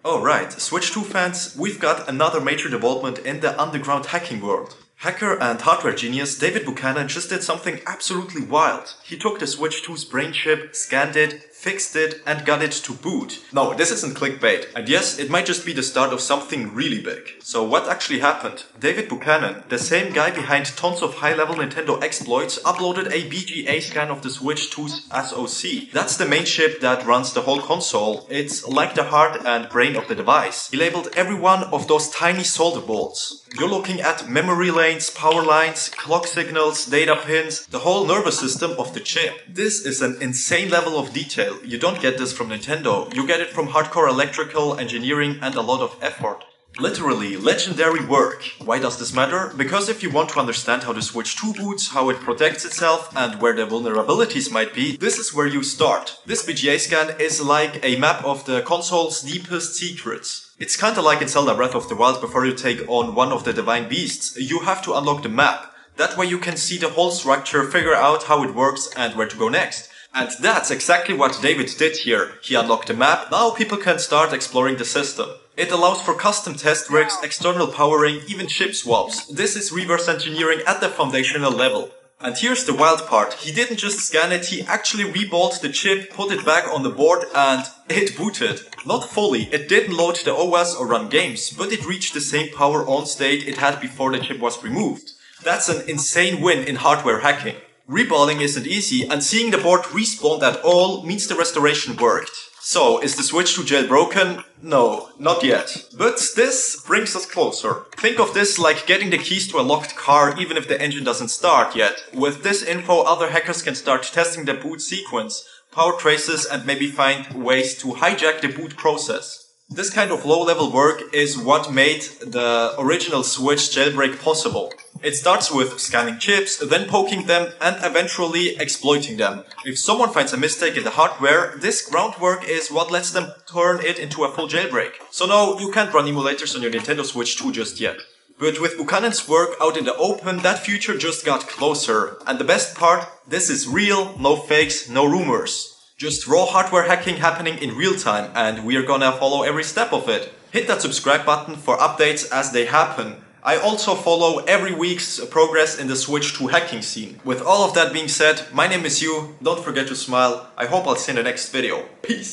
Alright, Switch 2 fans, we've got another major development in the underground hacking world. Hacker and hardware genius David Buchanan just did something absolutely wild. He took the Switch 2's brain chip, scanned it, fixed it, and got it to boot. No, this isn't clickbait. And yes, it might just be the start of something really big. So what actually happened? David Buchanan, the same guy behind tons of high-level Nintendo exploits, uploaded a BGA scan of the Switch 2's SoC. That's the main chip that runs the whole console. It's like the heart and brain of the device. He labeled every one of those tiny solder bolts. You're looking at memory lanes, power lines, clock signals, data pins, the whole nervous system of the chip. This is an insane level of detail. You don't get this from Nintendo. You get it from hardcore electrical engineering and a lot of effort. Literally, legendary work. Why does this matter? Because if you want to understand how the Switch 2 boots, how it protects itself, and where the vulnerabilities might be, this is where you start. This BGA scan is like a map of the console's deepest secrets. It's kinda like in Zelda Breath of the Wild. Before you take on one of the divine beasts, you have to unlock the map. That way you can see the whole structure, figure out how it works, and where to go next. And that's exactly what David did here. He unlocked the map, now people can start exploring the system. It allows for custom test rigs, external powering, even chip swaps. This is reverse engineering at the foundational level. And here's the wild part. He didn't just scan it, he actually reballed the chip, put it back on the board, and it booted. Not fully, it didn't load the OS or run games, but it reached the same power on state it had before the chip was removed. That's an insane win in hardware hacking. Reballing isn't easy, and seeing the board respawned at all means the restoration worked. So, is the Switch 2 jailbroken? No, not yet. But this brings us closer. Think of this like getting the keys to a locked car even if the engine doesn't start yet. With this info, other hackers can start testing the boot sequence, power traces, and maybe find ways to hijack the boot process. This kind of low-level work is what made the original Switch jailbreak possible. It starts with scanning chips, then poking them, and eventually exploiting them. If someone finds a mistake in the hardware, this groundwork is what lets them turn it into a full jailbreak. So no, you can't run emulators on your Nintendo Switch 2 just yet. But with Buchanan's work out in the open, that future just got closer. And the best part, this is real, no fakes, no rumors. Just raw hardware hacking happening in real time, and we're gonna follow every step of it. Hit that subscribe button for updates as they happen. I also follow every week's progress in the Switch 2 hacking scene. With all of that being said, my name is Yu, don't forget to smile. I hope I'll see you in the next video. Peace!